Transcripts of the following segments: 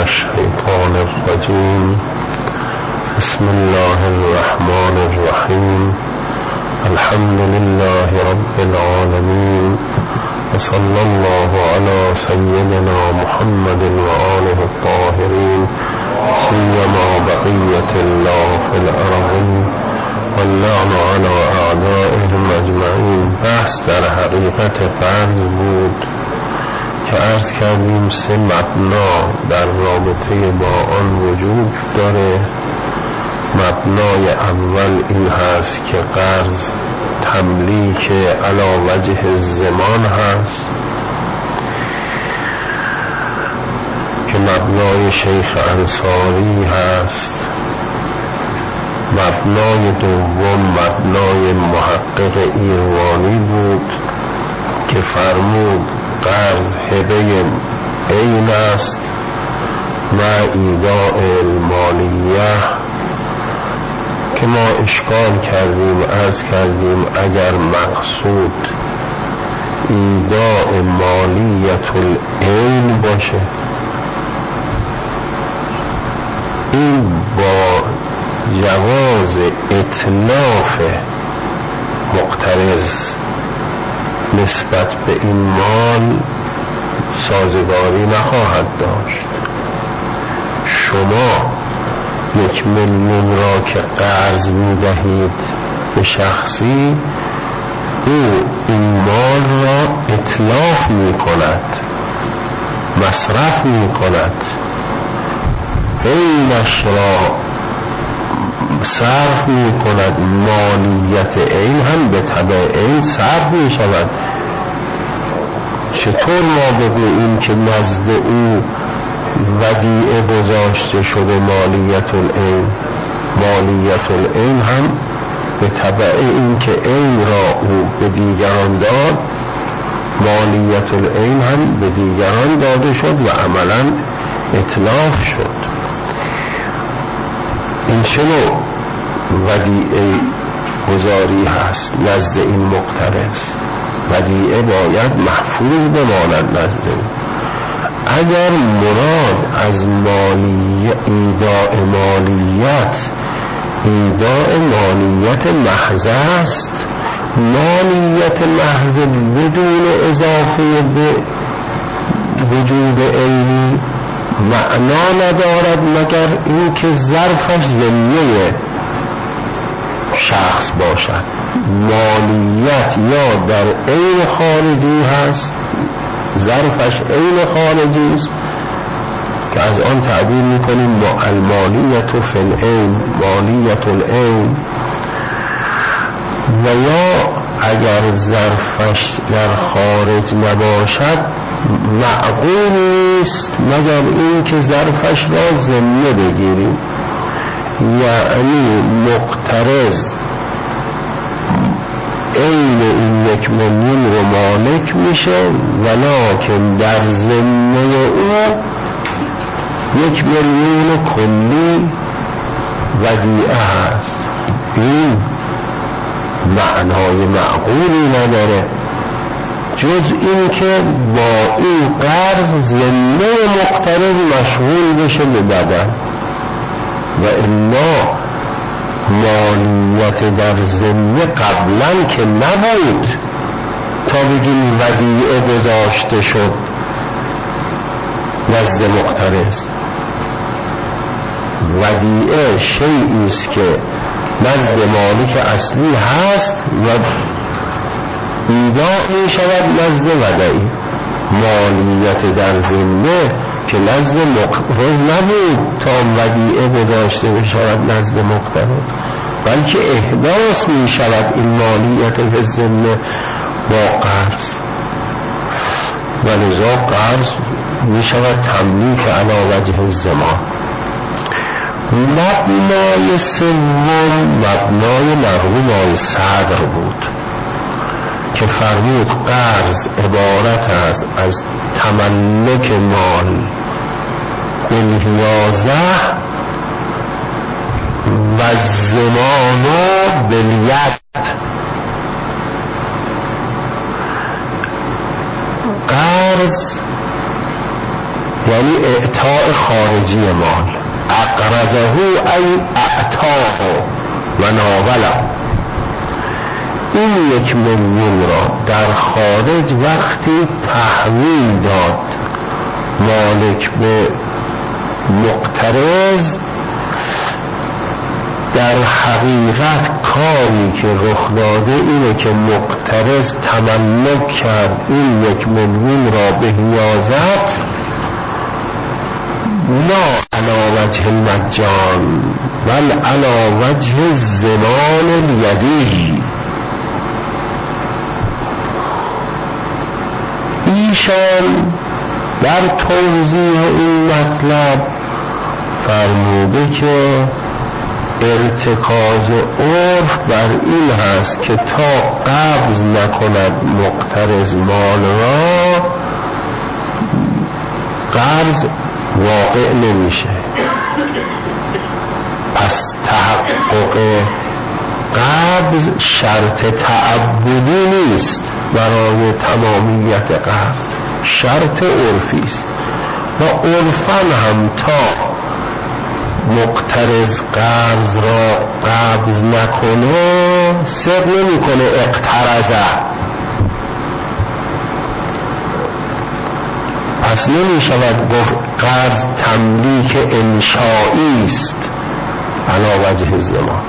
الشيطان الرجيم. بسم الله الرحمن الرحيم. الحمد لله رب العالمين، وصلى الله على سيدنا محمد وآله الطاهرين، سيما بقية الله في الأرض، واللعن على أعدائهم أجمعين. بحث در حقیقت فرض بود که عرض کردیم 3 مبنا در رابطه با آن وجود داره. مبنای اول این هست که قرض تملیک علی وجه زمان هست که مبنای شیخ انصاری هست. مبنای دوم مبنای محقق ایروانی بود که فرمود قرض هبه عین است و ایداء المالیه، که ما اشکال کردیم، عرض کردیم اگر مقصود ایداء مالیت العین باشه، این با جواز اتلاف مقترض نسبت به این مال سازگاری نخواهد داشت. شما 1,000,000 را که قرض می‌دهید به شخصی، او این مال را اتلاف می‌کند، مصرف می‌کند، عینش را صرف می‌کند، مالیت عین هم به تبع عین صرف می‌شود. چطور ما بگوییم که نزد او ودیعه گذاشته شده مالیت العین؟ مالیت العین هم به تبع این که عین را او به دیگران داد، مالیت العین هم به دیگران داده شد و عملا اتلاف شد. این چنو ودیعه گذاری هست نزد این مقترض. ودیعه باید محفوظ بماند نزد او. اگر مراد از ایداء مالیت محض است، مالیت محض بدون اضافه به وجود عینی معنا ندارد مگر این که ظرفش ضمنی شخص باشد. مالیت یا در عین خارجی هست، ظرفش عین خارجی است که از آن تعبیر میکنیم المالیت فی العین، مالیت العین. و یا اگر ظرفش در خارج نباشد معقول نیست مگر این که ظرفش را ضمنه بگیریم، یعنی مقترض عین این 1,000,000 رو مالک میشه، ولکن در ضمن او 1,000,000 کلی ودیعه هست. این معنای معقولی نداره جز این که با این قرض ضمن مقترض مشغول بشه به بدن، و الا مالیت در ضمن قبلا که نبود تا بگیم ودیعه گذاشته شد نزد مقترض. ودیعه شیئی است که نزد مالک اصلی هست و ایداء می شود نزد ودیعی. مالیت در ضمن که نزد مقترض نبود تا ودیعه گذاشته بشود نزد مقترض، بلکه احداث می شود این مالیت به ضمن با قرض، و لذا قرض می شود تملیک علی وجه زمان. مبنای سوم مبنای مرحوم صدر بود که فرمود قرض عبارت است از تملک مال بالحیازه و زمان بالید. قرض یعنی اعطاء خارجی مال. اقرضه ای اعطاه و ناوله. این 1 میلیون را در خارج وقتی تحویل داد مالک به مقترض، در حقیقت کاری که رخ داده اینه که مقترض تملک کرد این 1 میلیون را به حیازت، لا علی وجه المجان بل علی وجه ضمان الیدی. ایشان در توضیح این مطلب فرموده که ارتکاز عرف بر این هست که تا قبض نکند مقترض مال را، قرض واقع نمیشه. پس تحقق قبض شرط تعبدی نیست برای تمامیت قرض، شرط عرفی است و عرفاً هم تا مقترض قرض را قبض نکنه صدق نمیکنه اقترضه. پس نمی شود گفت قرض تملیک انشائی است علی وجه الضمان،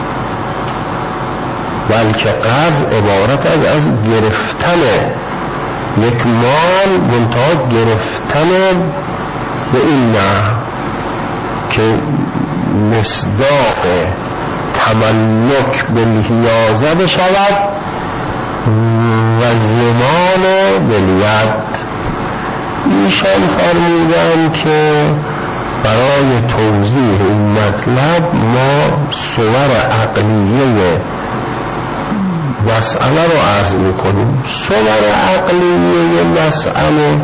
بلکه قرض عبارت از گرفتن یک مال منتها گرفتن به این نه که مصداق تملک بالحیازه بشود و ضمان بالید. ایشان فرمودند که برای توضیح این مطلب ما صور عقلیه مسئله رو عرض میکنیم. صور عقلیه مسئله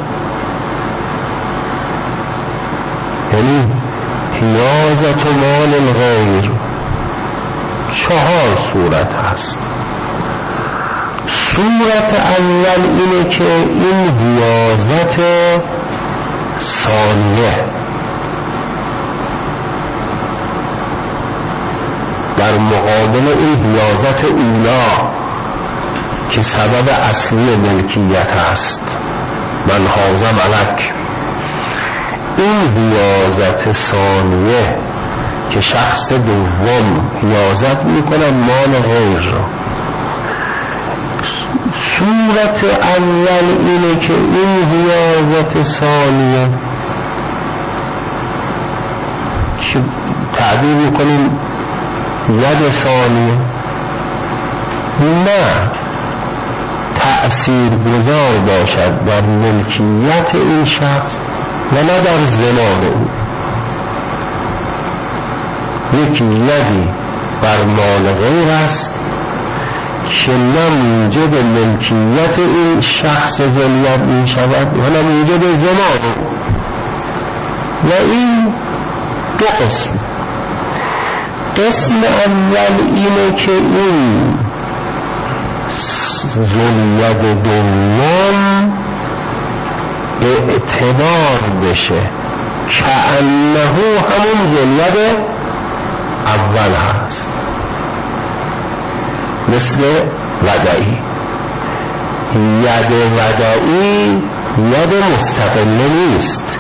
یعنی حیازت مال الغیر 4 صورت هست. صورت اول اینه که این حیازت ثانیه در مقابل این حیازت اولا که سبب اصلی ملکیت هست، من حاضر ملک. این حیازت ثانیه که شخص دوم حیازت میکنن مال غیر را. صورت اول اینه که این حیازت ثانیه که تعبیر میکنیم ید ثانیه نه تأثیر گذار باشد در ملکیت این شخص و نه در زمان او. یک یدی بر مال غیر است که نه موجب ملکیت این شخص ذلیت می شود و نه موجب زمان او. و این 2 قسم. قسم اول اینه که این ذلیت دوم اعتبار بشه که انه همون ذلیت اول هست، مثل ودعی. ید ودعی ید مستقله نیست،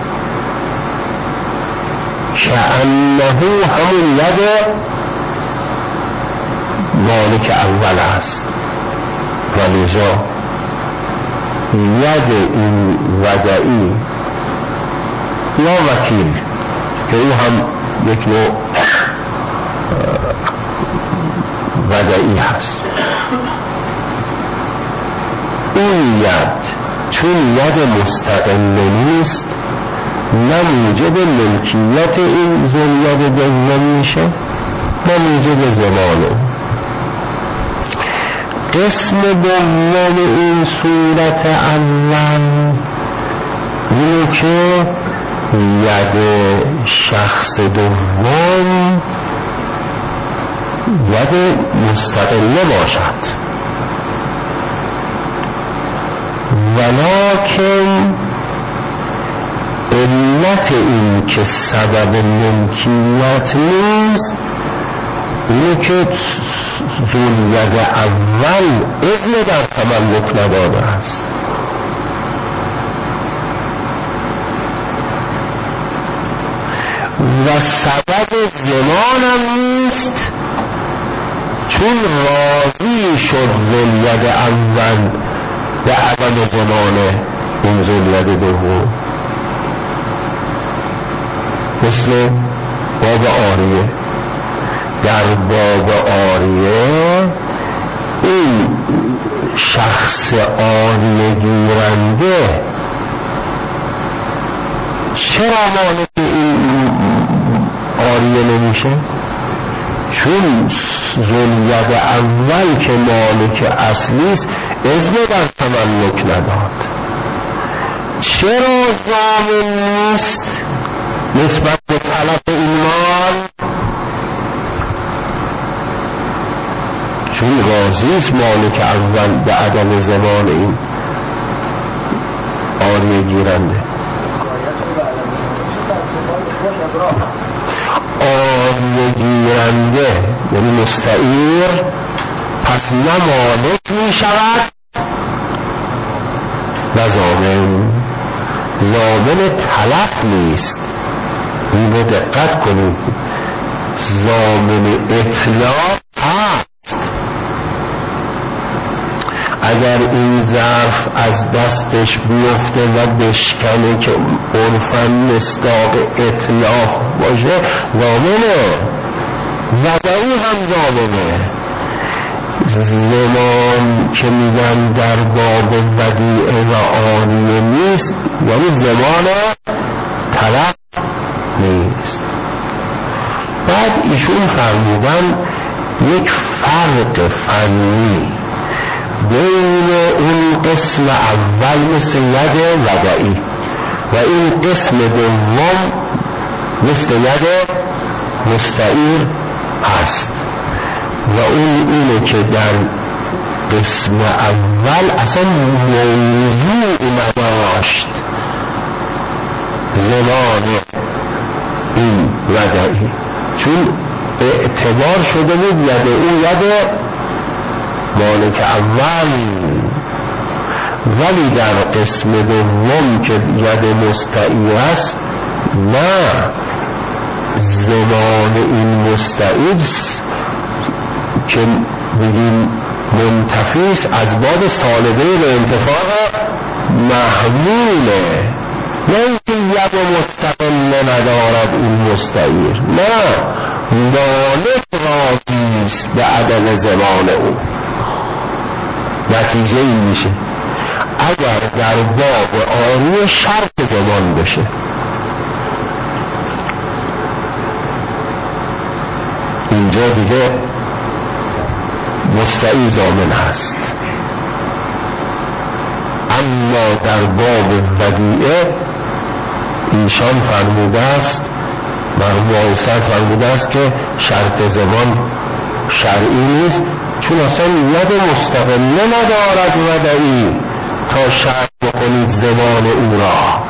که انه همون ید مالک اول هست. ولذا ید این ودعی یا وکیل که او هم یک نوع ودعی هست، این ید چون ید مستقل نیست نه موجب ملکیت این ذریعه دوم میشه نه موجب زمانه. قسم دوم این صورت اول اینه که ید شخص دوم ید مستقله باشد، ولکن علت علت این که سبب ملکیت نیست اینه که ذوالید اول اذن در تملک نداده است. و سبب زمانم نیست چون راضی شد ذوالید اول به عدم زمان این ذوالید دوم. مثل باب آریه، در باب آریه این شخص آریه گیرنده چرا مالک این آریه نمیشه؟ چون ذوالید اول که مالک اصلیست اذن در تملک نداد. چرا ضامن نیست نسبت به تلف این مال؟ چون راضیست مالک اول به عدم زمان این آریه گیرنده. آریه گیرنده یعنی مستعیر، پس نه مالک می شود نه ضامن. ضامن تلف نیست، اینو دقت کنید. ضامن اطلاق هست. اگر این ظرف از دستش بیفته و بشکنه که عرفاً مصداق اطلاق باشه ضامنه، ودعی هم ضامنه. زمان که میگن در باب ودیعه و آریه نیست یعنی زمان طلب نیست. بعد ایشون فرمودن یک فرق فنی بین اون قسم اول مثل ید ودعی و این قسم دوم مثل ید مستعیر هست. و اون اینه که در قسم اول اصلا موضوع نداشت زمان این ودعی، چون اعتبار شده بود ید او ید مالک اول. ولی در قسم دوم که ید مستعیر است نه، زمان این مستعیر که بگیم منتفیس از باب سالبه به انتفاع محموله، نه اینکه ید مستقل ندارد این مستعیر، نه، مالک راضیست به عدم زمان او. نتیجه این میشه اگر در باب آریه شرط زمان بشه اینجا دیگه مستعیر ضامن هست. اما در باب ودیعه ایشان فرموده است، مرحوم آیسر فرموده است که شرط زمان شرعی نیست، چون اصلا ید مستقله ندارد ودعی تا شرط بکنید زمان او را.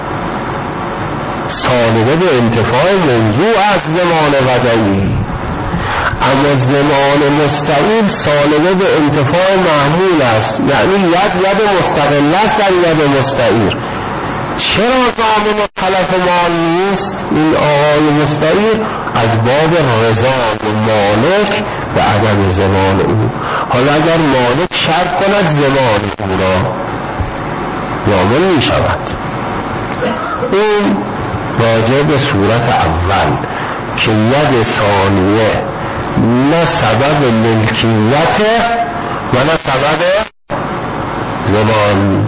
سالبه به انتفاع موضوع از زمان ودعی، اما زمان مستعیر سالبه به انتفاع محمول است، یعنی ید مستقل است در ید مستعیر. چرا ضامن تلف مال نیست این آقای مستعیر؟ از باب رضا مالک به عدم زمان او. حالا اگر مالک شرط کند زمان او را ضامن می شود. این راجع به صورت اول که ید ثانیه نه سبب ملکیته و نه سبب زمان.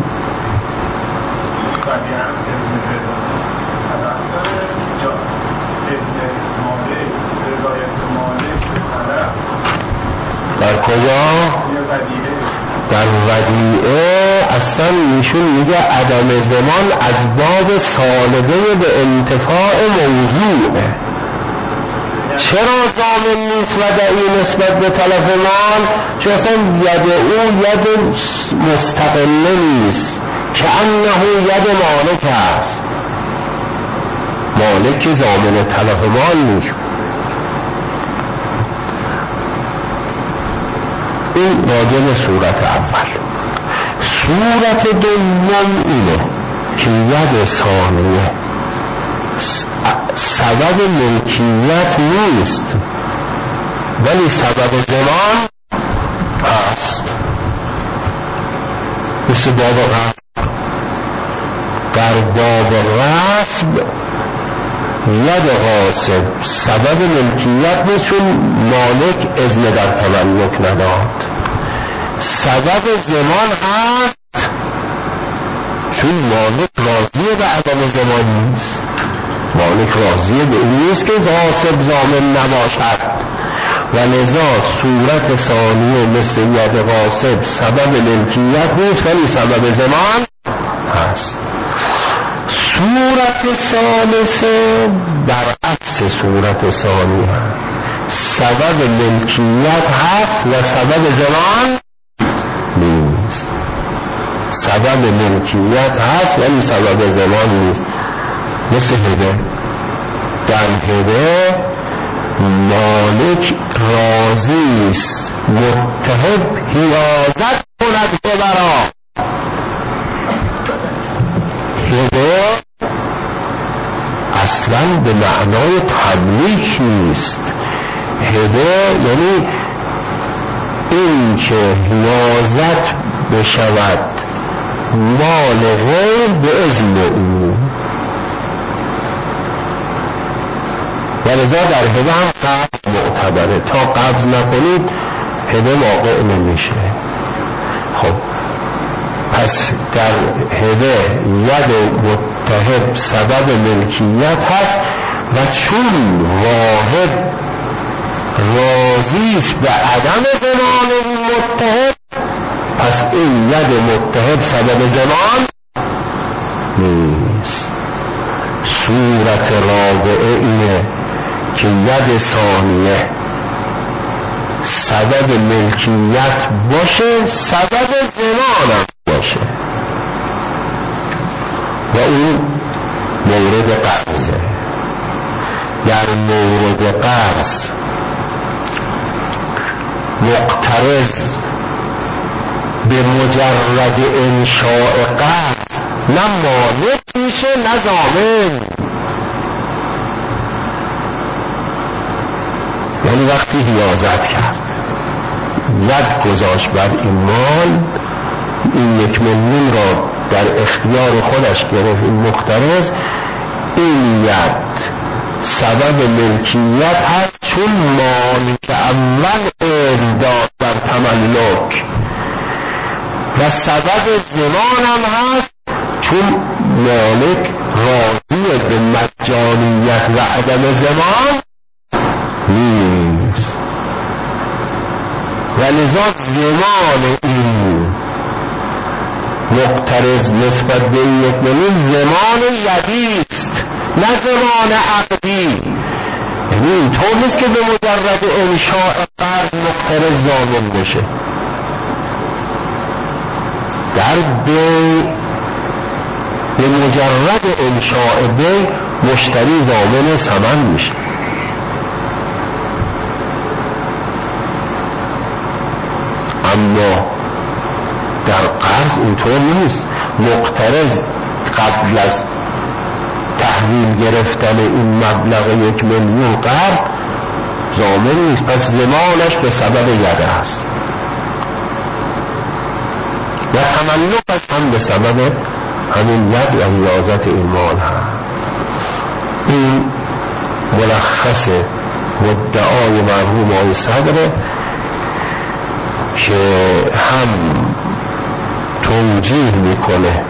در کجا؟ در ودیعه اصلا ایشون میگه عدم زمان از باب سالبه به انتفاع موضوعه. چرا ضامن نیست ودعی نسبت به تلف مال؟ چون اصلا ید او ید مستقله نیست که انه ید مالک است. مالک ضامن تلف مال نیست. این راجع به صورت اول. صورت دوم اینه که ید ثانیه سبب ملکیت نیست ولی سبب زمان هست. مثل باب غصب. در باب غصب ید غاصب سبب ملکیت نیست چون مالک اذن در تملک نداد. سبب زمان هست چون مالک راضیه به عدم زمان نیست. مالک راضیه به این نیست که غاصب ضامن نباشد و لذا صورت ثانیه مثل ید غاصب سبب ملکیت نیست ولی سبب زمان هست. صورت ثالثه برعکس صورت ثانیه سبب ملکیت هست و سبب زمان نیست. سبب ملکیت هست ولی سبب زمان نیست. مثل هبه. در هبه مالک راضی است متهب حیازت کند هبه. هبه اصلا به معنای تملیک نیست. هبه یعنی این که حیازت بشود مال غیر به اذن او و لذا در هبه هم قبض معتبره. تا قبض نکنید هبه واقع نمیشه. خب پس در هبه ید متهب سبب ملکیت هست و چون واهب راضیش به عدم زمان متهب پس این ید متهب سبب زمان نیست. صورت رابعه اینه که ید ثانیه سبب ملکیت باشه سبب زمان هم باشه و اون مورد قرضه. در مورد قرض مقترض به مجرد انشاء قرض نه مالک میشه نه ضامن. یعنی وقتی حیازت کرد ید گذاشت بر این مال، این 1 میلیون را در اختیار خودش گرفت این مقترض، این ید سبب ملکیت هست چون مالک اول اذن داد در تملک و سبب زمان هم هست چون مالک راضی به مجانیت و عدم زمان نیست و لذا زمان این مقترض نسبت به 1 میلیون زمان یدیست نه زمان عقدی. یعنی اینطور نیست که به مجرد انشاء قرض مقترض ضامن بشه. در به مجرد انشاء بی مشتری ضامن ثمن میشه. اما در قرض اینطور نیست. مقترض قبل از تحویل گرفتن این مبلغ 1 میلیون قرض ضامن نیست، پس زمانش به سبب یده است و تملکش هم به سبب همین ید و حیازت این مال هست. این ملخص مدعای مرحوم آقای صدره که هم توجیه میکنه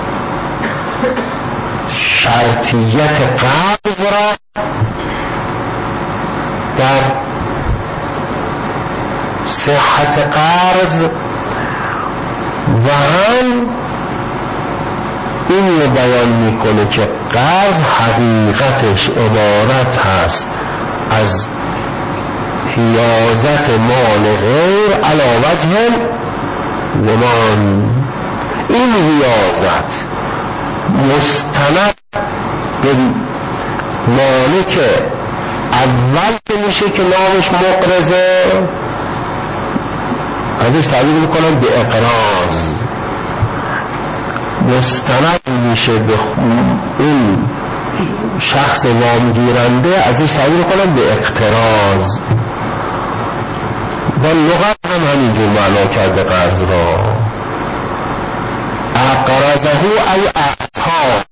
شرطیت قرض را در صحت قرض و هم این رو بیان میکنه که قرض حقیقتش عبارت هست از حیازت مال غیر علی وجه زمان. این حیازت مستند به مالک اول که میشه که نامش مقرضه ازش تعبیر میکنن به اقراض، مستند میشه به این شخص وامگیرنده ازش تعبیر کنن به اقتراض. و لغت هم همینجور معنا کرده قرض را. اقرضه ای اعطاه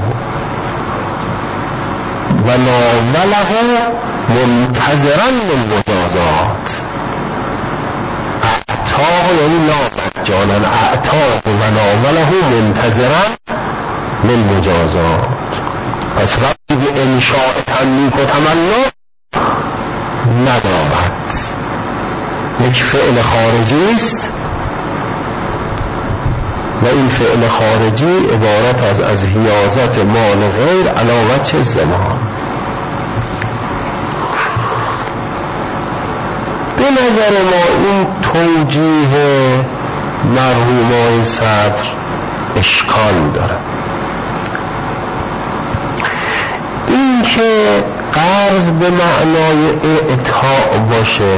و ناوله منتظرا للمجازات. اعطاه یعنی نامجانا، اعطاه و ناوله منتظرا للمجازات. پس ربطی به انشاء تملیک و تملک ندارد، یک فعل خارجی است و این فعل خارجی عبارت از حیازت مال غیر علی وجه زمان. به نظر ما این توجیه مرحومای صدر اشکال داره. این که قرض به معنای اعطاء باشه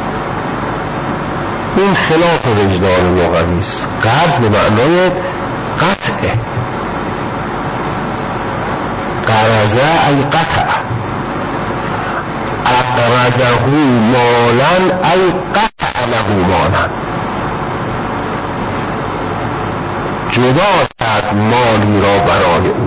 این خلاف وجدان لغوی است. قرض به معنای قطع، قرضه ای قطع، اقرضه مالا ای قطع له مالا، جدا کرد مالی را برای او.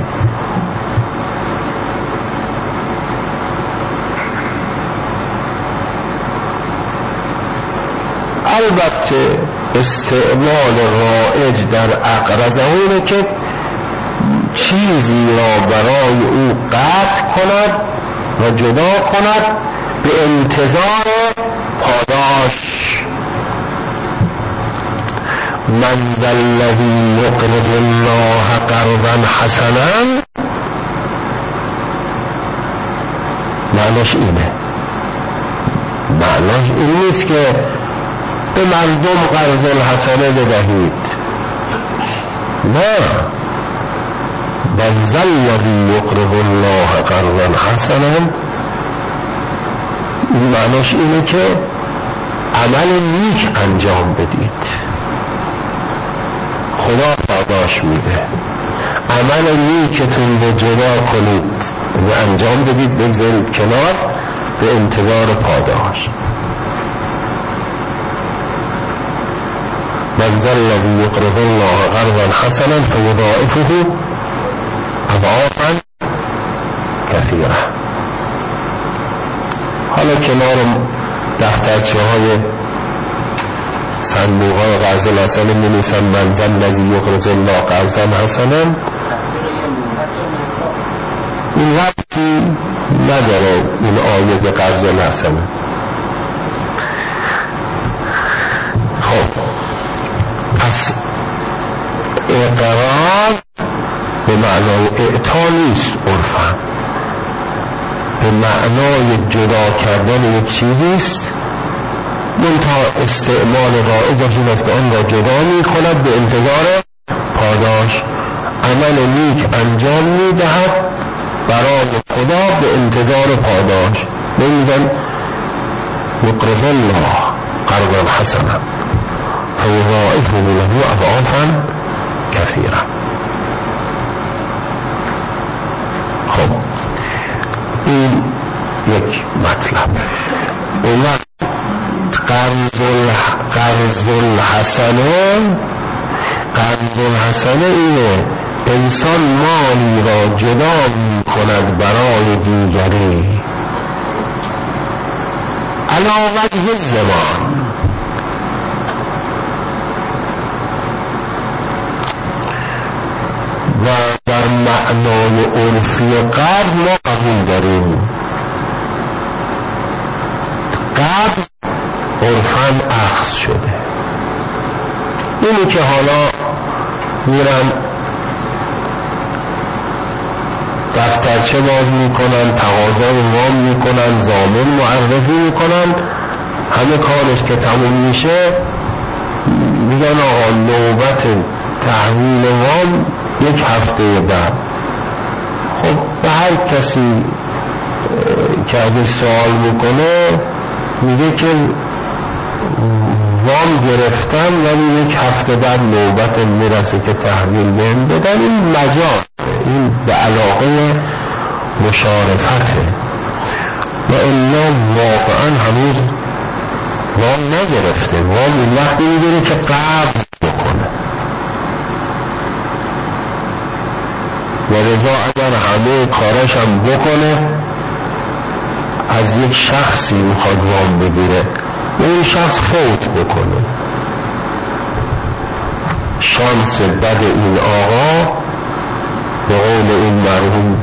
البته استعمال رایج در اقرضه اینه که چیزی را برای او قطع کند و جدا کند به انتظار پاداش. من ذا الذی یقرض الله قرضا حسنا، معناش اینه. معناش این نیست که به مردم قرض الحسنه بدهید، نه. من ذا الذی یقرض الله قرضا حسنا معناش اینه که عمل نیک انجام بدید، خدا پاداش میده. عمل نیکتون رو جدا کنید و انجام بدید، بگذارید کنار به انتظار پاداش. من ذا الذی یقرض الله قرضا حسنا فیضاعفه اضعافا کثیره. حالا کنار دفترچه های صندوق های قرض الحسن می نویسن من ذا الذی یقرض الله قرضا حسنا. این ربطی نداره این آیه به قرض الحسن. خب پس اقراض به معنای اعطا نیست عرفاً، به معنای جدا کردن یک چیزی است، منتها استعمال رایجش این است که آن را جدا می کند به انتظار پاداش. عمل نیک انجام می دهد برای خدا به انتظار پاداش. نمیدن یقرض الله قرضا حسنا فیضاعفه له اضعافا کثیره. خب این یک مطلب. این قرض الحسنه اینه انسان مالی را جدا می کند برای دیگری علی وجه زمان. و در معنای عرفی قرض ما قبول داریم. قرض عرفاً اخذ شده. اینی که حالا میرن دفترچه باز میکنن، تقاضای وام میکنن، ضامن معرفی میکنن، همه کارش که تموم میشه میگن آقا نوبت تحویل وام یک هفته بعد. خب به هر کسی که ازش سوال میکنه میگه که وام گرفتم ولی یک هفته بعد نوبت میرسه که تحویل بهم بدن. این مجاز، این به علاقه مشارفته و الا واقعا هنوز وام نگرفته. وام این وقتی میگیره که قبض بکنه و رضا اگر همه کاراش هم بکنه از یک شخصی میخواد وام بگیره و این شخص فوت بکنه، شانس بد این آقا به قول این مرحوم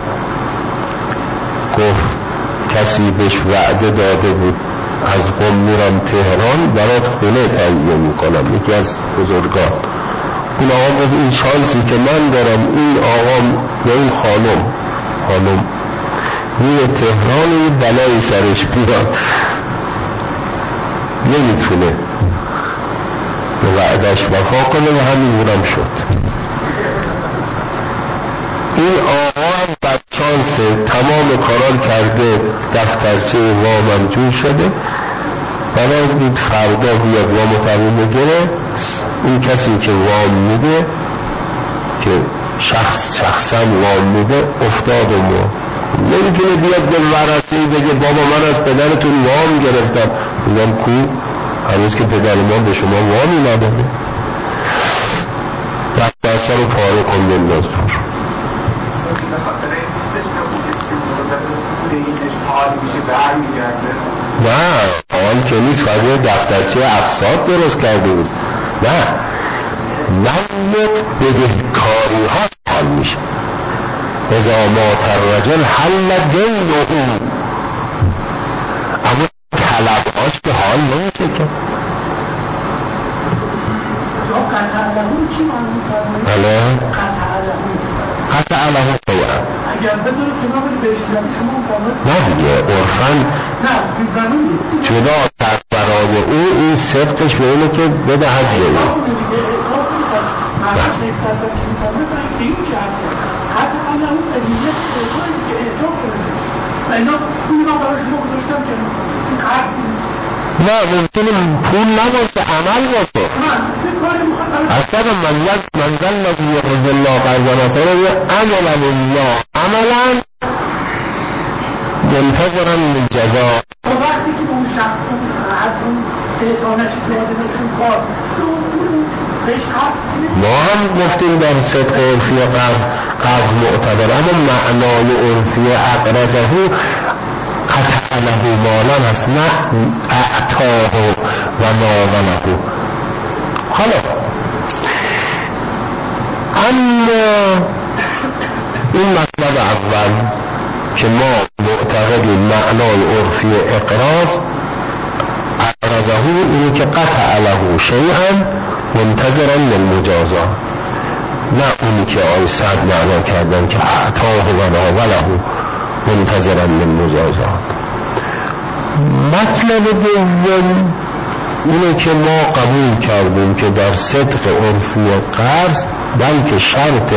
گفت کسی بهش وعده داده بود از قم میرم تهران برات خونه تهیه میکنم، یکی از بزرگان. این آقا گفت این شانسی که من دارم این آقا یا این خانم میره تهران یه بلایی سرش بیاد نمیتونه به وعدش وفا کنه و همینورم شد. این آقا هم بعد شانس تمام کاران کرده، دفترچه وامم جور شده، برای بود فردا بیاد وام تموم بگیره. این کسی که وام میده که شخصا وام میده افتاد و مرد. نمیتونه بیاد به ورثه بگه بابا من از پدرتون وام گرفتم. میگم کو؟ هنوز که پدر ما به شما وامی نداده. دفترچه رو پاره کن بنداز دور. نه حال که نیست، فقط دفترچه اقساط درست کرده بود. نه نمیت بدهکاری ها حال میشه. اذا مات الرجل حل دینه، اما طلبهاش که حال نمیشه که. بله قطع له قیعه اگر بذاره کنار بری بهش شما نه دیگه عرفاً جدا تر برای او این صدقش به اینه که بدهد به او. نه ممکنه پول نباشه، عمل باشه. اصلا منزل نبی رضی الله قرضا مثلا یه عملا الله عملا منتظرا من جزا. وقتی که اون شخص از اون احتانش پیاده بشون کار ما هم گفتیم در صدق عرفی قرض معتبر، اما معنای عرفی اقرضه قطع له مالا هست، نه اعطاه و ناوله. حالا اما این مطلب اول که ما معتقدیم معنای عرفی اقراض اقرضه اینه که قطع له شیئا منتظرا للمجازات، نه اونی که آی صد معنا کردن که اعطاه و ناوله منتظرا للمجازات. مطلب دوم اینه که ما قبول کردیم که در صدق عرفی قرض بلکه شرط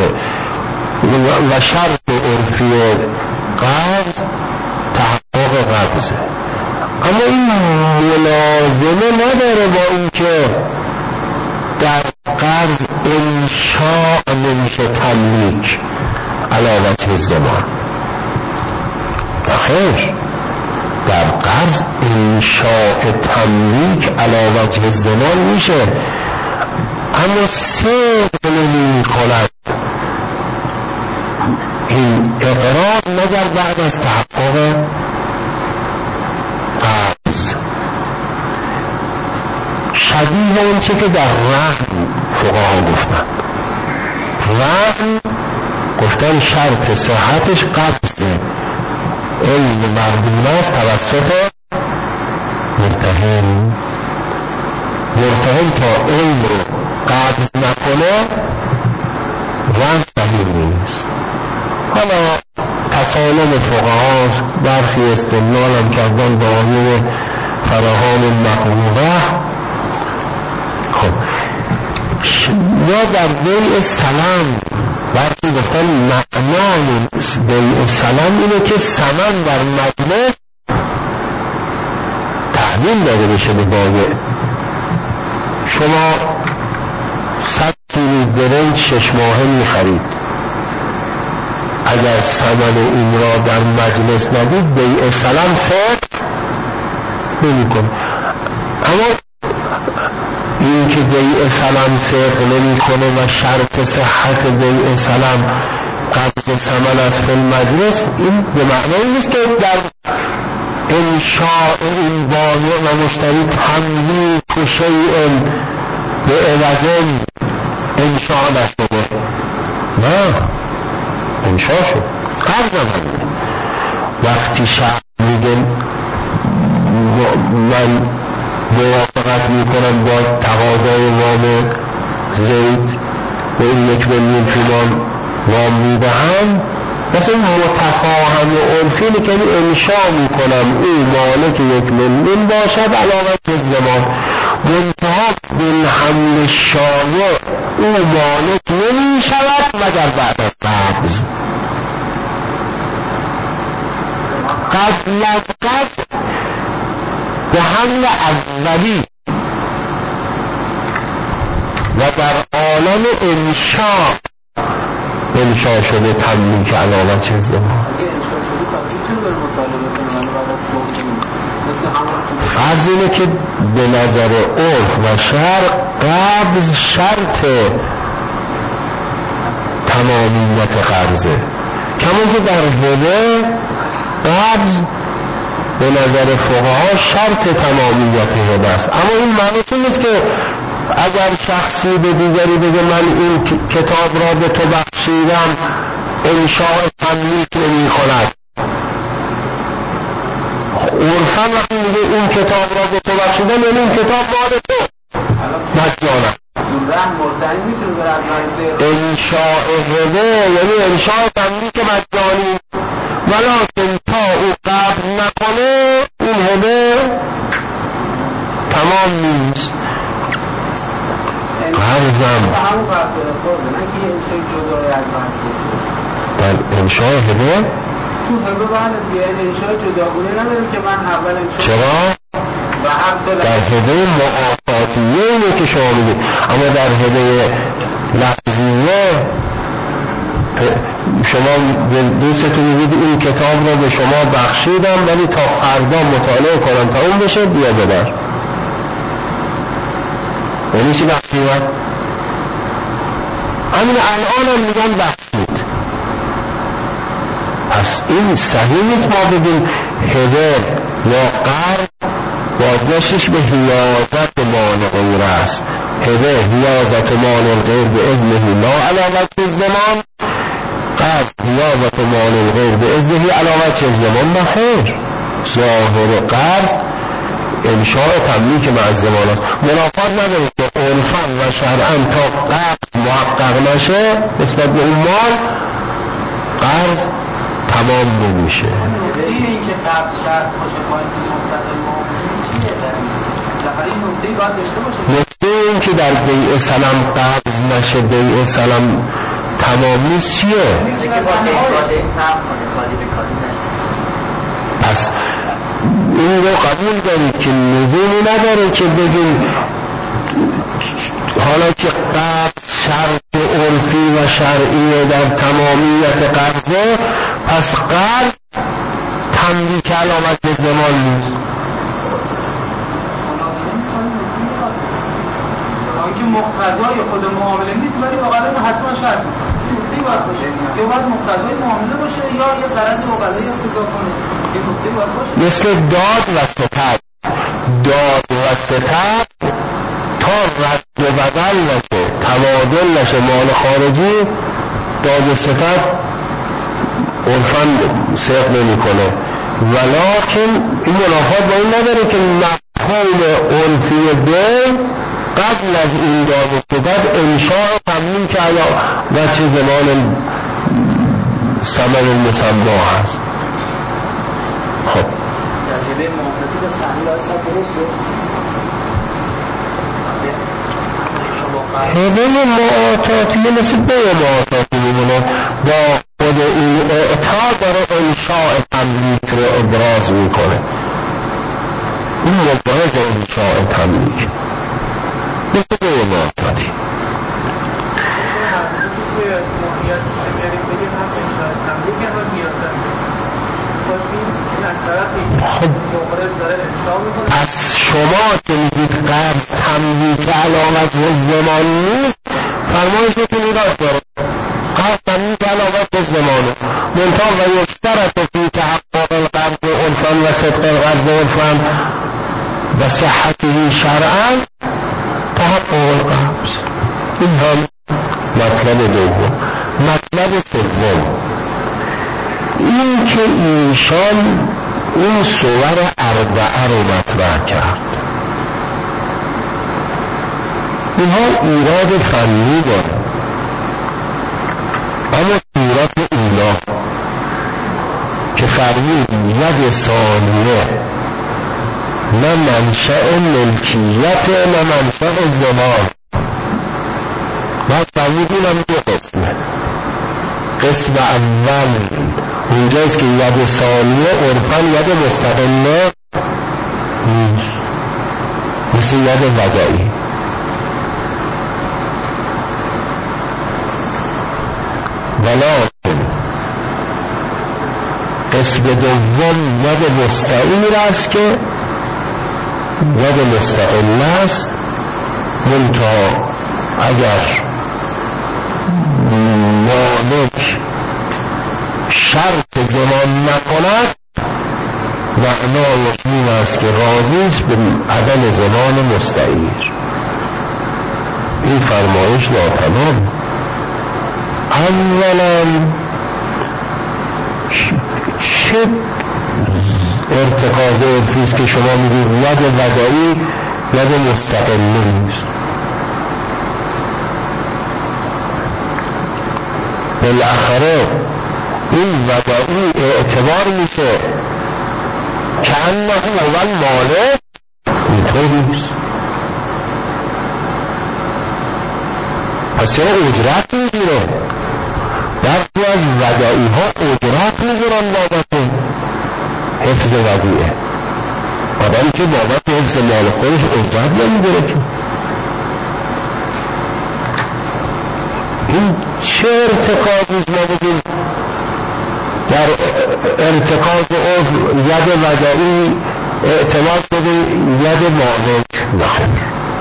عرفی قرض تحقق قبضه، اما این ملازمه نداره با این که در قرض انشاء نمیشه تملیک علی وجه الزمان. خیر، در قرض انشاء تملیک علی وجه الزمان میشه، اما صدق نمی کند این اقرار مگر بعد از تحقق قرض. شبیه اون چه که در رهن فقها گفتن، رهن گفتن شرط صحتش قبضه، علم مردون است توسط مرتهن تا علم رو قبض نکنه رهن صحیح نیست. حالا تسالم فقها برخی استدلال هم کردن با آیه فراهان مقروضه. خب یا در بیع سلام وقتی گفتن معنای بیع سلام اینه که ثمن در مجلس تحویل داده بشه به بایع. شما 100 کیلو برنج 6 ماهه میخرید، اگر ثمن این را در مجلس ندید بیع سلام صحت نمی‌کنه. اما این که بیع سلام صحت نمی‌کنه و شرط صحت بیع سلام قبض ثمن از فی المجلس، این به معنی نیست که در انشاء این بایع و مشتری تملیک شیء به عوض انشاء نشده. نه، انشاء شد. قرض هم وقتی شخص میگه من موافقت میکنم با تقاضای وام زید به این 1 میلیون تومان وام میدهم، مثلا متفاهم عرفی که انشاء میکنم او مالک 1 میلیون باشد علاوه به زمان، منتها بالحمل شایع او مالک نمیشود مگر بعد از قبض. قبل از قبض به حمل اولی و در عالم انشاء شده تملیک علاوه چه زمان. فرض اینه که به نظر عرف و شرع قبض شرط تمامیت قرضه، کما که در هبه قبض به نظر فقها شرط تمامیت هبه است. اما این معنی نیست که اگر شخصی به دیگری بگه من این کتاب را به تو بخشیدم انشاء تملیک نمی کند. عرفا وقتی میگه این کتاب را به تو بخشیدم یعنی این کتاب مال تو مجانا. انشاء هبه یعنی انشاء تملیک مجانی، ولکن تا او قبل نکنه این هبه تمام نیست. قرضم در انشاء هبه تو هبه بعد دیگه انشاء جداگونه نداره که من اول انشاء چرا؟ در هبه معافاتیه اینه که شما میگید، اما در هبه لفظیه شما دوستتون میگید این کتاب رو به شما بخشیدم ولی تا فردا مطالعه کنم تا اون بشه بیا ببر. یعنی چی بخشیدم؟ همین الان هم میگن بخشید. پس این صحیح نیست ما بگیم هبه یا قرض بازگشتش به حیازت مال غیر است. هبه حیازت مال غیر به اذنه لا علاوه الزمان، قرض حیازت مال غیر به اذنه علاوه الزمان. بخیر ظاهر قرض انشاء تملیک مع الزمان است. منافات نداره که عرفا و شرعا تا قرض محقق نشه نسبت به اون مال قرض تمام نمیشه. این که قرض شرط باشه با این مقتضای نکته این که در بیع سلام قبض نشه بیع سلام تمام نیست چیه؟ پس این رو قبول دارید که لزومی نداره که بگیم حالا که قبض شرط عرفی و شرعی در تمامیت قرضه پس قرض تملیک علامت زمان نیست. که مقتضای خود معامله نیست ولی واقعا حتما شرط نکته باید باشه، یا باید مقتضای معامله باشه یا یه غرض مقابله اقتضا کنه. این نکته باید باشه. مثل داد و ستد. داد و ستد تا رد و بدل نشه تبادل نشه مال خارجی، داد و ستد عرفاً صدق نمی کنه. ولکن این منافات با این نداره که مفهوم عرفی دین قبل از این داد و ستد انشاء تملیم که و چه زمان ثمن المسما هست. خب در جبه معاملتی بس تحمیل های سب درسته؟ شما هبه معاطاتی مثل به معاطاتی میمونه با خود این اعطا داره انشاء تملیک رو ابراز میکنه. این مبارز انشاء تملیک مثل به معاطاتی. خب از شما که میگید قرض تملیک علامت زمان نیست، فرمایشتون ایراد داره. قرض تملیک علامت زمانه منتها و یشترط فی تحقق القرض عرفا و صدق القرض عرفا و صحته شرعا تحقق القرض. این هم مطلب دوم. مطلب سوم این که ایشان این صور اربعه رو مطرح کرد. اینها ایراد فنی داره، اما صورت اولا که فرمود ید ثانیه نه منشأ ملکیت نه منشأ زمان، باید فرمود اینم دو قسمه. قسم اول اونجاست که ید ثانیه عرفاً ید مستقله نیست، مثل ید وضعی. ولیکن قسم دوم ید مستعیر است که ید مستقل است، منتها اگر مالک شرط زمان نکند معنایش این است که راضی است به عدم زمان مستعیر. این فرمایش ناتمام. اولا چه ارتکاز عرفی که شما میگید ید ودایی ید مستقل نیست؟ بالاخره این ودایی اعتبار میشه که انه اول مالک اینطور نیست. پس چرا اجرت میگیره؟ برخی از ودایی ها اجرت میگیرن بابت حفظ ودیعه. آدمی که بابت حفظ مال خودش اجرت نمیگیره که این چه ارتکازی ما بگیم در ارتکاز عرف ید ودایی اعتماد شده ید مالک نخیر،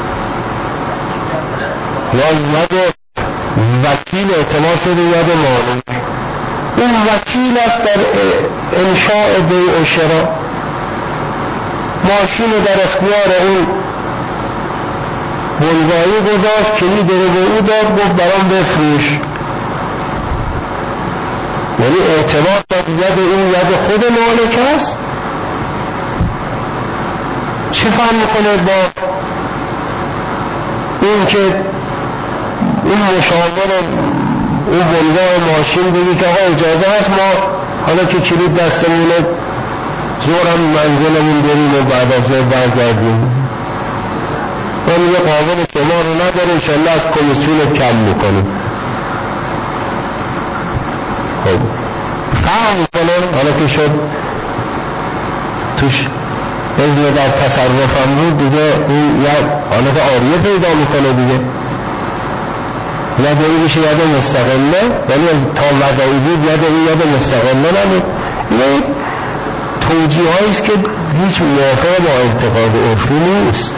یا ید وکیل اعتماد شده ید مالک. این وکیل است در انشاء بیع و شراء، ماشین در اختیار اون بلوایی گذاشت که می داره به او داد، گفت برام بفروش، یعنی اعتماد داد ید این ید خود مالک است. چه فهم میکنه با این که این مشاور اون بلوای ماشین بگی که آقا اجازه هست ما حالا که کلید دستمونه زورم منزلمون بریم و بعد از ظهر برگردیم، من یه قابل شما رو نداره، انشالله از کمیسیون کم میکنیم. خب فهم میکنه حالا که شد توش اذن در تصرفم بود دیگه، این یه حالت آریه پیدا میکنه دیگه، یاد این بشه یاد مستقله، یعنی تا وضعی بود یاد این یاد مستقله نبود. این توجیه هاییست که هیچ موافق با ارتقاد عرفی نیست.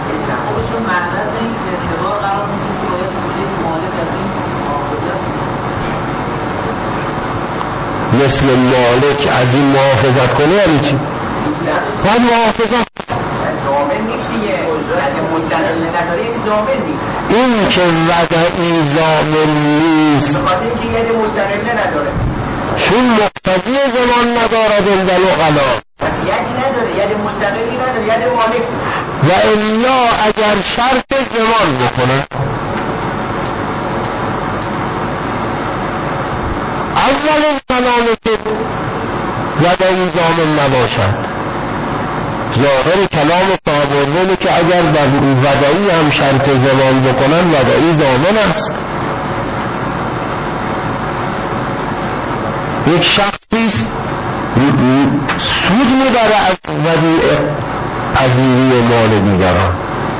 مثل مالک از این محافظت کنه یعنی چی؟ باید محافظت زامن نیست دیگه، اگه مستقل نداره این زامن نیست. این که وضعی زامن نیست بخاطر اینکه ید مستقل نداره، چون مقتضی زمان ندارد این دلو غلا، پس یدی نداره، ید مستقلی نداره، ید مالک. و الا اگر شرط زمان بکنه اول کلامه که وضعی زامن نباشد، ظاهر کلام صاحب الروم که اگر در ودعی هم شرط زمان بکنن ودعی ضامن است. یک شخصی سود میبره از ودیعه پذیری مال دیگران،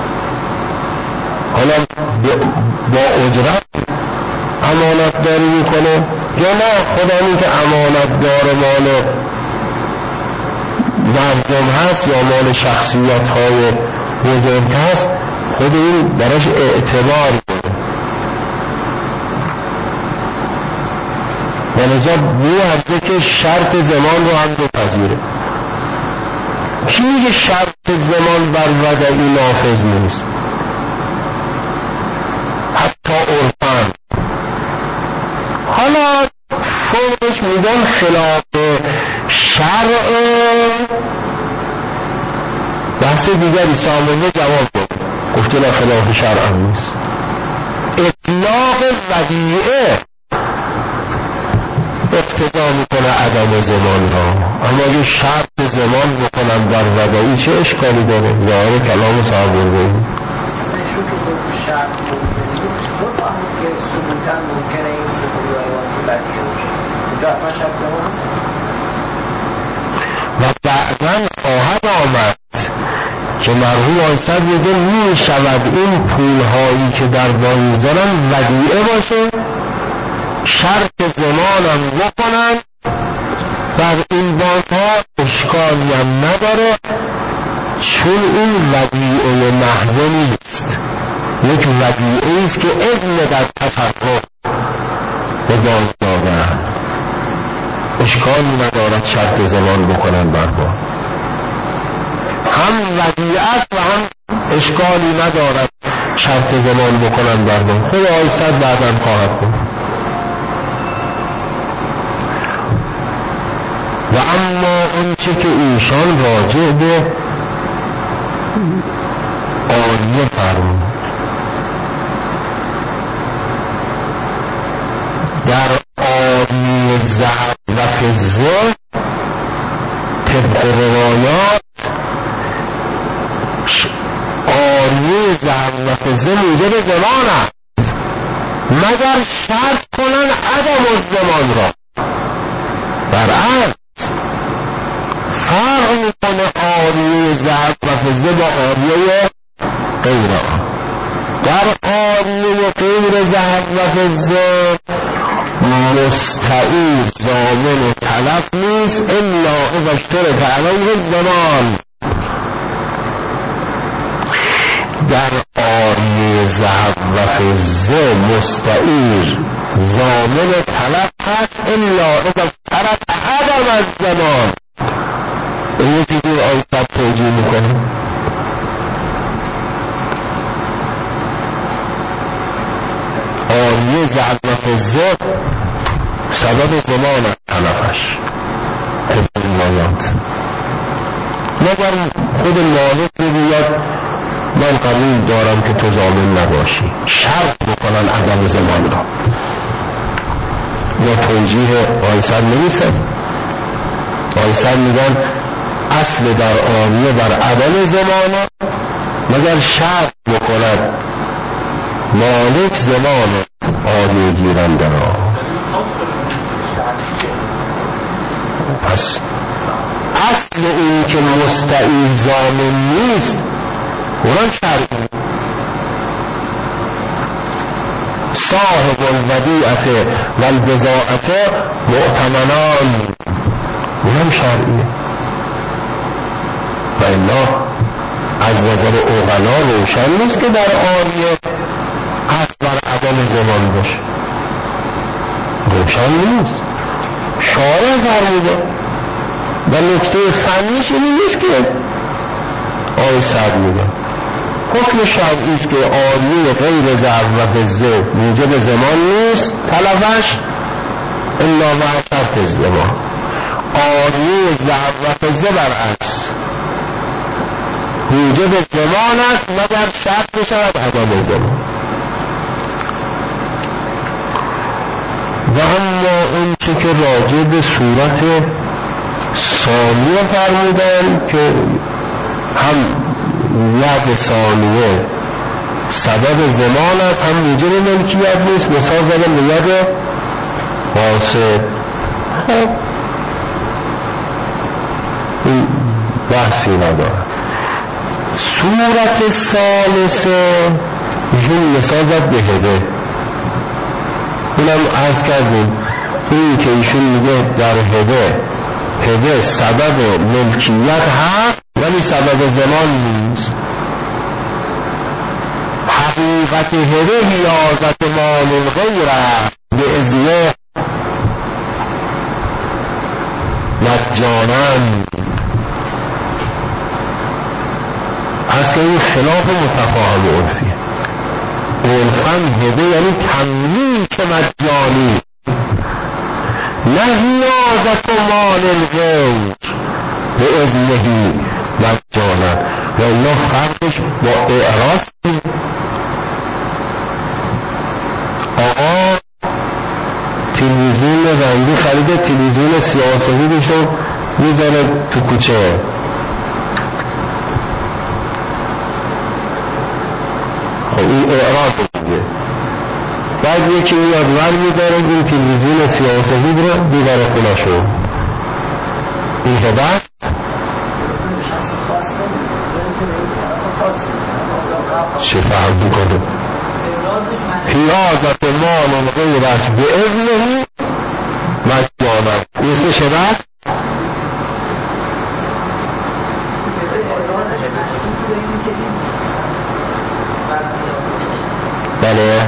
حالا با اجرت امانت داری میکنه یا نه خدایی که امانت دار مال مردم هست یا مال شخصیت های بزرگ هست خود این براش اعتبار کنه. ولذا میارزه که شرط زمان رو هم بپذیره. کی میگه شرط زمان بر ودعی نافذ نیست؟ حتی عرفاً. حالا فرقش میگن خلاف شرع بحث دیگری سامانه جواب داد، گفته نه خلاف شرع نیست. اطلاق ودیعه اقتضا میکنه عدم زمان را، اما اگه شرط زمان بکنم در ودعی چه اشکالی داره؟ ظاهر کلام صاحب الروم اصلا ایشون که گفت شرط بفهمید که ثبوتا ممکنه این سفری آیوان که بدیه باشه اونجا حتما شرط زمان هست و بعداً خواهد آمد که مرحوم آیستد میگه می شود این پولهایی که در بانک زنن ودیعه باشه، شرط زمانم بکنن، در این بانک ها اشکالی هم نداره چون این ودیعه محض نیست، یک ودیعه است که اذن در تصرف به بانک دادن، اشکالی ندارد شرط زمان بکنن بر بانک، هم ودیعت و هم اشکالی ندارد شرط زمان بکنن بر بانک. خود آیستد بعداً خواهد کنه. و اما اون چه که ایشان راجع به عالیه فرمود، در عالیه ذهب و فضه طبق روایات عالیه ذهب و فضه موجب زمان است مگر شرط کنن عدم الزمان را. برعکس فرق میکنه عاریه ذهب و فضه با عاریه غیر آن. در عاریه غیر ذهب و فضه مستعیر ضامن تلف نیست الا اذا اشترط علیه الزمان. در عاریه ذهب و فضه مستعیر ضامن تلف هست الا اذا اشترط عدم الزمان. این چیزی آیستد توجیه میکنه. عاریه ذهب و فضه سبب زمان تلفش طبق روایات، مگر خود مالک میگوید من قبول دارم که تو ضامن نباشی، شرط بکنن عدم زمان را. یا توجیه آیستد نمیسد. آیستد میگن اصل در عاریه بر عدم زمان مگر شرط بکند مالک زمان عاریه گیرنده را. پس اصل این که مستعیر ضامن نیست اونم شرعی. صاحب الودیعه و البضاعه مؤتمنان اونم شرعیه. و الا از نظر عقلا روشن نیست که در عاریه اصل بر عدم زمان باشه، روشن نیست. شارع فرموده و نکته فنیش این نیست که آیستد میگه حکم شرعی است که عاریه غیر ذهب و فضه موجب زمان نیست تلفش الا مع شرط الزمان. عاریه ذهب و فضه برعکس موجب زمان است مگر شرط بشود عدم زمان. و اما اون چه که راجع به صورت ثانیه فرمودن که هم ید ثانیه سبب زمان است، هم موجب ملکیت نیست. مثال زدم به ید واسط. خب این بحثی نداره. صورت ثالثه ایشون مثال زد به هده. اونم عرض کردیم این که ایشون میگه در هده سبب ملکیت هست ولی سبب زمان نیست. حقیقت هده حیازت مال الغیر به اذنه مجانن. از که این خلاف متفاهم عرفیه. عرفاً هده یعنی تملیک مجانی، نه حیازت مال الغیر به اذنه مجانن. و اینا فرقش با اعراض. آقا تلویزیون رنگی خریده، تلویزیون سیاه‌وسفیدشو میذاره تو کوچه. خب این اعراض دیگه. بعد یکی میاد ور میداره این تلویزیون سیاه‌وسفید رو میبره خونه‌شو. این هدف چه فهم میکنه؟ حیازت مال غیرش به اذنه مجانا. اسمش هدف بله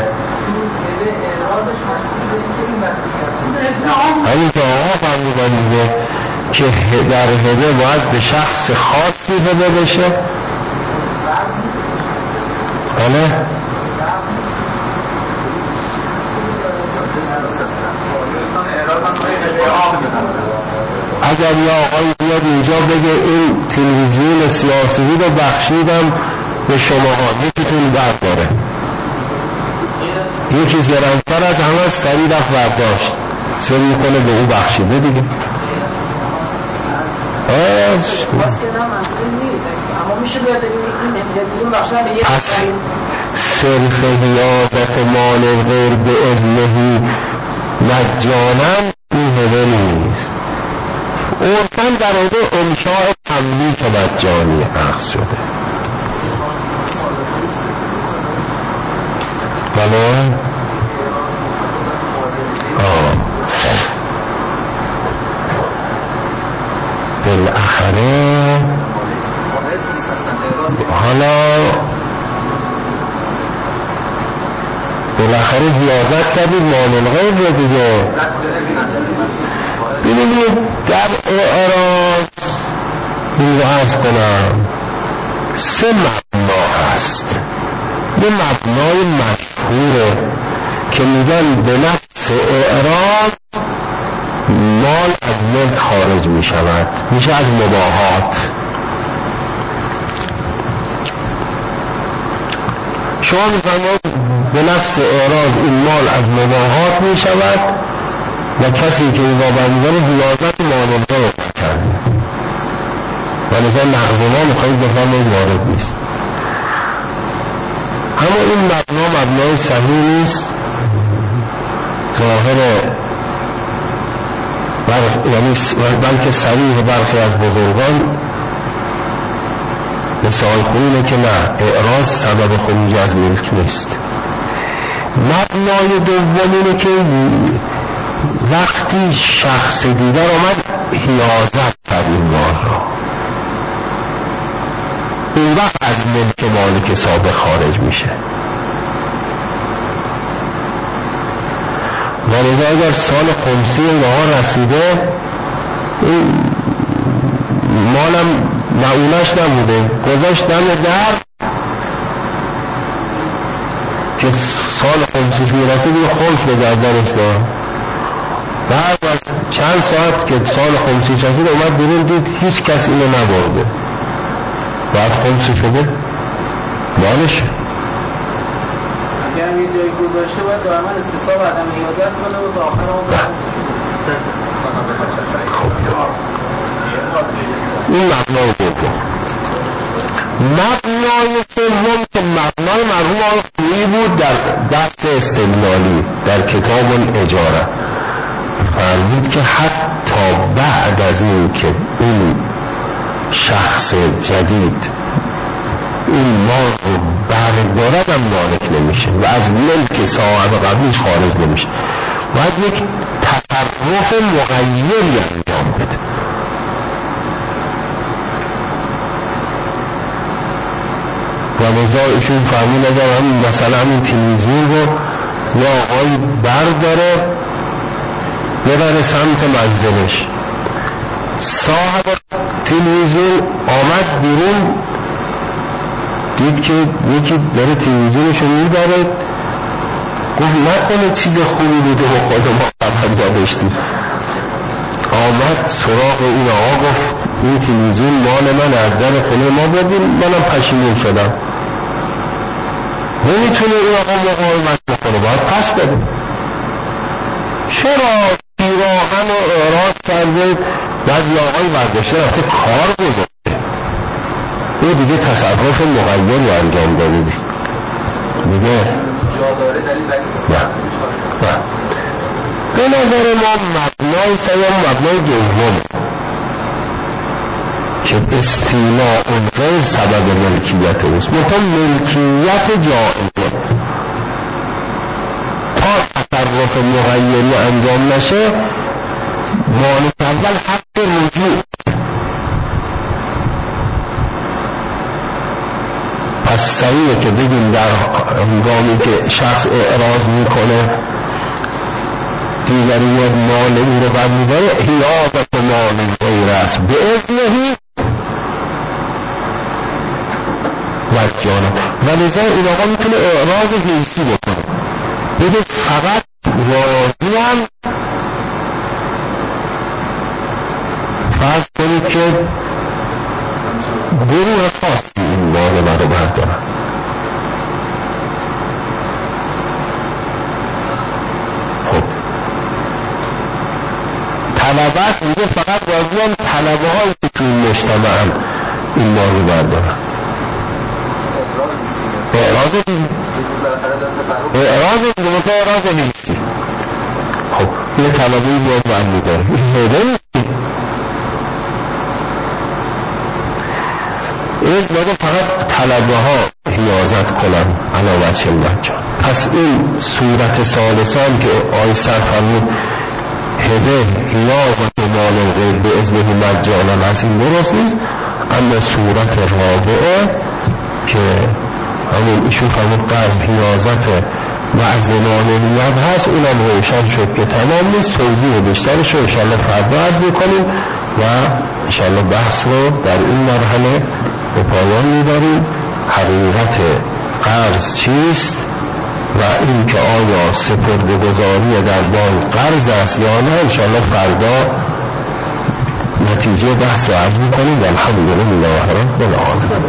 همین که آقا فهمیدن دیگه که در هده باید به شخص خاصی هده بشه. بله اگر یا آقایی بیاد اینجا بگه این تلویزیون سیاسی رو بخشیدم به شماها، یکیتون برداره، یکی زرنگتر از همه سریع رفت برداشت، سر میکنه به او بخشیده دیگه. پس صرف حیازت مال الغیر به اذنه مجانا این هده نیست. عرفاً در هده انشاء تملیک مجانی اخذ شده. بله بالاخره حالا بالاخره حیازت کردید مال الغیر رو دیگه. ببینید در اعراض این رو عرض کنم 3 مبنا هست. یه مبنای مشهوره که میگن به نفس اعراض مال از ملک خارج می شود، میشه از مباحات. شما میفرمایید به نفس اعراض این مال از مباحات می شود و کسی که این وابر میداره حیازت مال الغیر کرده و لذا نقض ما میخواهید بفرمایید وارد نیست. اما این مبنای صحیح نیست. ظاهر بلکه صریح برخی از بزرگان مثال خوینه که نه، اعراض سبب خروج از ملک نیست. مبنای دوم اینه که وقتی شخص دیگر آمد حیازت کرد این مال را، اون وقت از ملک مالک سابق خارج میشه. ولی اگر سال خمسی اینها رسیده این مالم معونش نبوده گذاشت دم در که سال خمسیش میرسید این خمس به گردنش دار. بعد از چند ساعت که سال خمسیش رسید اومد بیرون دید هیچ کس اینو نبرده. بعد خمسی شده مالشه. اگر یه جایی گذاشته باید دائما استصحاب عدم حیازت کنه و تا آخر اون این مبنای دوم. مبنای سوم که مبنای مرحوم آقای خویی بود در دست استدلالی در کتاب الاجاره، فرمود که حتی بعد از این که این شخص جدید این مال رو بردارد هم مالک نمیشه و از ملک صاحب قبلیش خارج نمیشه، باید یک تصرف مغیری انجام بده. و لذا ایشون فرمود اگر هم مثلا این تلویزیون رو یا آقای برداره ببره سمت منزلش، صاحب تلویزیون آمد بیرون دید که یکی داره تلویزیونشو میبره، گفت نکنه چیز خوبی بوده و خود ما خبر نداشتیم. آمد سراغ این آقا گفت این تلویزیون مال من از در خونه ما بردیم، منم پشیمون شدم. نمیتونه این آقا مقاومت بکنه، باید پس بده. چرا پیراهن و اعراض کرده بعد یا آقای برداشته رفته کار گذاشته، او دیگه تصرف مغیری انجام داده دیگه. به نظر ما مبنای سیام مبنای دوم که استیلاء غیر سبب ملکیت اوست، مثلا ملکیت جائزه تا تصرف مغیری انجام نشه مالک اول حق رجوع. پس صحیحه که بگیم در هنگامی که شخص اعراض میکنه دیگری یک مال او رو بر میداره حیاضت مال غیر است به اذنهی مجانا، و لذا این آقا میتونه اعراض حیثی بکنه، بگه فقط راضیم فرض کنید که گروه خاصی این مال من رو بردارن، خب طلبت میگه فقط راضیم طلبه هایی که توی مجتمعن این مال رو بردارن. اعراض دیگه اعراض نیستی. خب یه طلبهی باید بندی داره هیده نیستی از باید فقط طلبه ها حیازت کنن علاوه چلت جان. پس این صورت ثالثان که آی سر فرمود هده حیازت مال غیر به اذنه مجانا هست این درست نیست، اما صورت رابعه که همون ایشون فرمود قرض حیازت و زمانیت هست اونم روشن شد که تمام نیست. توضیح بیشترش رو انشاءالله فردا عرض میکنیم و انشاءالله بحث رو در این مرحله به پایان میبریم. حقیقت قرض چیست و این که آیا سپرده‌گذاری در بانک قرض است یا نه انشاءالله فردا نتیجه بحث رو عرض میکنیم. الحمدلله رب العالمین.